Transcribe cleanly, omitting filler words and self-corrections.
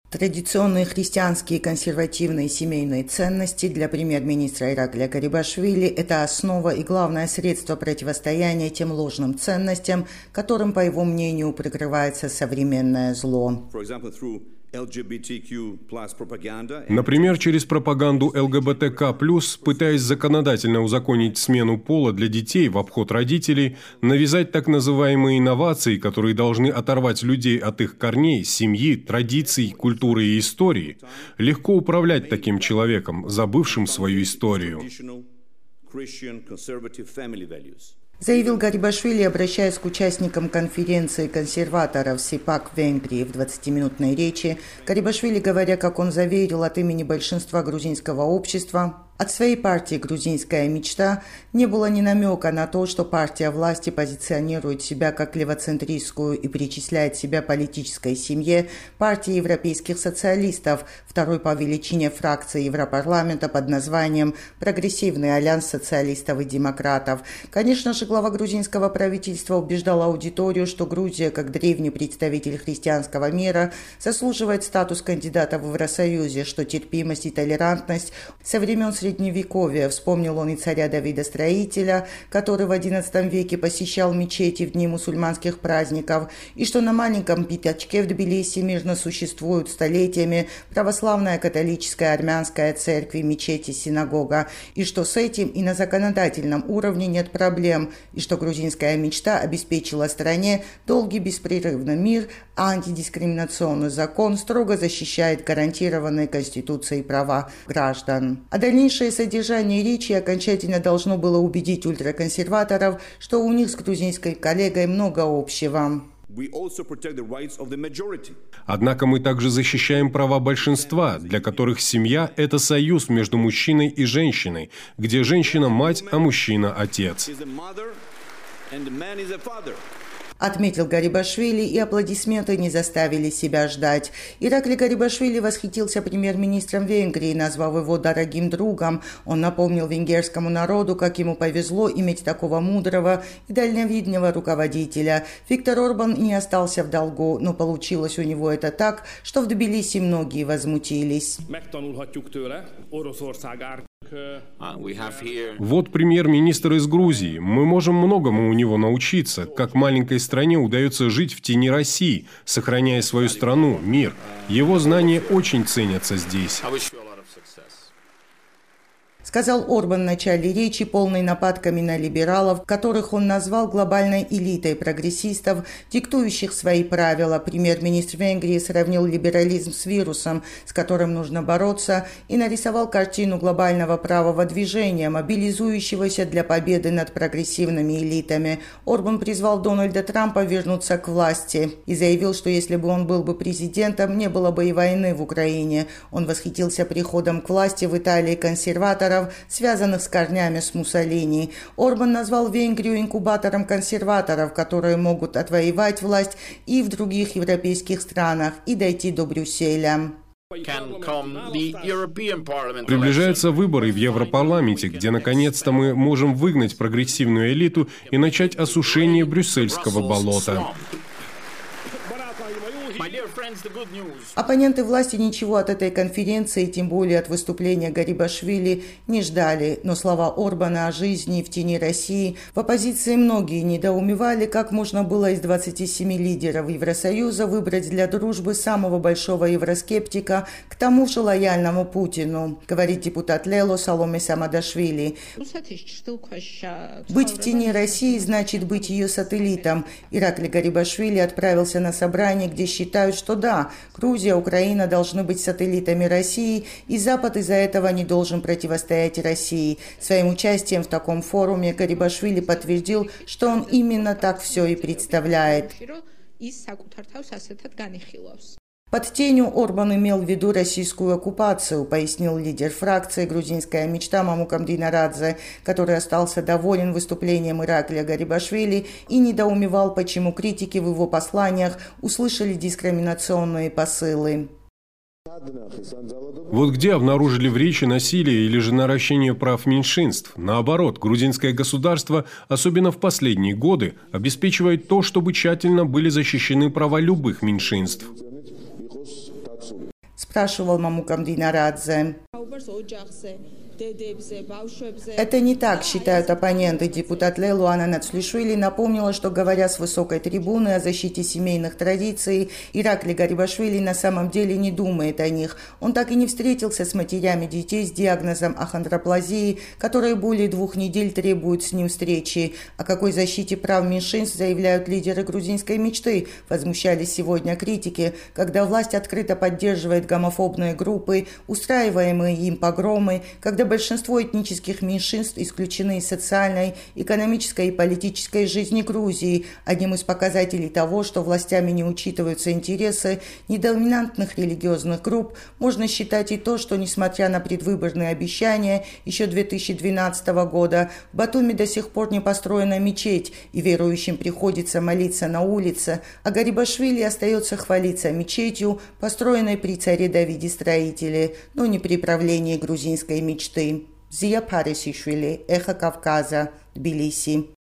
Традиционные христианские консервативные семейные ценности для премьер-министра Ираклия Гарибашвили – это основа и главное средство противостояния тем ложным ценностям, которым, по его мнению, прикрывается современное зло. Например, через пропаганду ЛГБТК+, пытаясь законодательно узаконить смену пола для детей в обход родителей, навязать так называемые инновации, которые должны оторвать людей от их корней, семьи, традиций, культуры и истории. Легко управлять таким человеком, забывшим свою историю. Заявил Гарибашвили, обращаясь к участникам конференции консерваторов СИПАК в Венгрии в 20-минутной речи. Гарибашвили, говоря, как он заверил от имени большинства грузинского общества, от своей партии «Грузинская мечта» не было ни намека на то, что партия власти позиционирует себя как левоцентристскую и причисляет себя политической семье партии европейских социалистов, второй по величине фракции Европарламента под названием «Прогрессивный альянс социалистов и демократов». Конечно же, глава грузинского правительства убеждал аудиторию, что Грузия, как древний представитель христианского мира, заслуживает статус кандидата в Евросоюзе, что терпимость и толерантность со времен Средневековья, вспомнил он и царя Давида Строителя, который в XI веке посещал мечети в дни мусульманских праздников, и что на маленьком пятачке в Тбилиси мирно существуют столетиями православная, католическая, армянская церкви, мечети, синагога, и что с этим и на законодательном уровне нет проблем, и что грузинская мечта обеспечила стране долгий беспрерывный мир, а антидискриминационный закон строго защищает гарантированные Конституцией права граждан. А дальнейшее содержание речи окончательно должно было убедить ультраконсерваторов, что у них с грузинской коллегой много общего. Однако мы также защищаем права большинства, для которых семья – это союз между мужчиной и женщиной, где женщина – мать, а мужчина – отец. Отметил Гарибашвили, и аплодисменты не заставили себя ждать. Ираклий Гарибашвили восхитился премьер-министром Венгрии, назвав его дорогим другом. Он напомнил венгерскому народу, как ему повезло иметь такого мудрого и дальновидного руководителя. Виктор Орбан не остался в долгу, но получилось у него это так, что в Тбилиси многие возмутились. Вот премьер-министр из Грузии. Мы можем многому у него научиться, как маленькой стране удается жить в тени России, сохраняя свою страну, мир. Его знания очень ценятся здесь. Сказал Орбан в начале речи, полной нападками на либералов, которых он назвал глобальной элитой прогрессистов, диктующих свои правила. Премьер-министр Венгрии сравнил либерализм с вирусом, с которым нужно бороться, и нарисовал картину глобального правого движения, мобилизующегося для победы над прогрессивными элитами. Орбан призвал Дональда Трампа вернуться к власти и заявил, что если бы он был бы президентом, не было бы и войны в Украине. Он восхитился приходом к власти в Италии консерваторов, связанных с корнями с Муссолини. Орбан назвал Венгрию инкубатором консерваторов, которые могут отвоевать власть и в других европейских странах и дойти до Брюсселя. Приближаются выборы в Европарламенте, где наконец-то мы можем выгнать прогрессивную элиту и начать осушение брюссельского болота. Оппоненты власти ничего от этой конференции, тем более от выступления Гарибашвили, не ждали, но слова Орбана о жизни в тени России в оппозиции многие недоумевали, как можно было из 27 лидеров Евросоюза выбрать для дружбы самого большого евроскептика, к тому же лояльному Путину, говорит депутат Лело Саломе Самадашвили. Быть в тени России значит быть ее сателлитом. Ираклий Гарибашвили отправился на собрание, где считают, что да, Грузия, Украина должны быть сателлитами России, и Запад из-за этого не должен противостоять России. Своим участием в таком форуме Гарибашвили подтвердил, что он именно так все и представляет. Под тенью Орбан имел в виду российскую оккупацию, пояснил лидер фракции «Грузинская мечта» Мамукам Динарадзе, который остался доволен выступлением Ираклия Гарибашвили и недоумевал, почему критики в его посланиях услышали дискриминационные посылы. Вот где обнаружили в речи насилие или же наращение прав меньшинств? Наоборот, грузинское государство, особенно в последние годы, обеспечивает то, чтобы тщательно были защищены права любых меньшинств. спрашивал Мамукам Динарадзе. Это не так, считают оппоненты. Депутат Лелуана Нацлишвили напомнила, что, говоря с высокой трибуны о защите семейных традиций, Иракли Гарибашвили на самом деле не думает о них. Он так и не встретился с матерями детей с диагнозом ахондроплазии, которые более 2 недель требуют с ним встречи. О какой защите прав меньшинств заявляют лидеры грузинской мечты, возмущались сегодня критики, когда власть открыто поддерживает гомофобные группы, устраиваемые им погромы, когда большинство этнических меньшинств исключены из социальной, экономической и политической жизни Грузии. Одним из показателей того, что властями не учитываются интересы недоминантных религиозных групп, можно считать и то, что, несмотря на предвыборные обещания еще 2012 года, в Батуми до сих пор не построена мечеть, и верующим приходится молиться на улице, а Гарибашвили остается хвалиться мечетью, построенной при царе Давиде-строителе, но не при правлении грузинской мечты. Зия Парисишвили, Эхо Кавказа, Тбилиси.